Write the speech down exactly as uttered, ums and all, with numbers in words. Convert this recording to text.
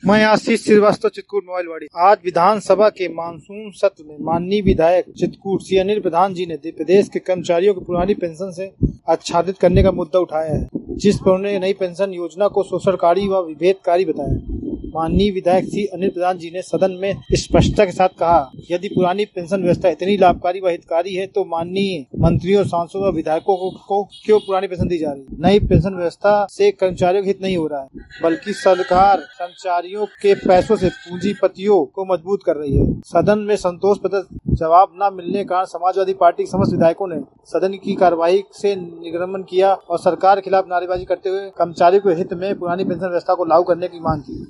मैं आशीष श्रीवास्तव, चित्रकूट मोबाइलवाड़ी। आज विधानसभा के मानसून सत्र में माननीय विधायक चित्रकूट श्री अनिल प्रधान जी ने प्रदेश के कर्मचारियों को पुरानी पेंशन से आच्छादित करने का मुद्दा उठाया है, जिस पर उन्होंने नई पेंशन योजना को शोषणकारी व विभेदकारी बताया। माननीय विधायक श्री अनिल प्रधान जी ने सदन में स्पष्टता के साथ कहा, यदि पुरानी पेंशन व्यवस्था इतनी लाभकारी व हितकारी है तो माननीय मंत्रियों, सांसदों व विधायकों को, को क्यों पुरानी पेंशन दी जा रही है। नई पेंशन व्यवस्था से कर्मचारियों का हित नहीं हो रहा है, बल्कि सरकार कर्मचारियों के पैसों से पूंजीपतियों को मजबूत कर रही है। सदन में संतोष प्रदर्शित जवाब न मिलने के कारण समाजवादी पार्टी के समस्त विधायकों ने सदन की कार्यवाही से निर्गमन किया और सरकार के खिलाफ नारेबाजी करते हुए कर्मचारियों के हित में पुरानी पेंशन व्यवस्था को लागू करने की मांग की।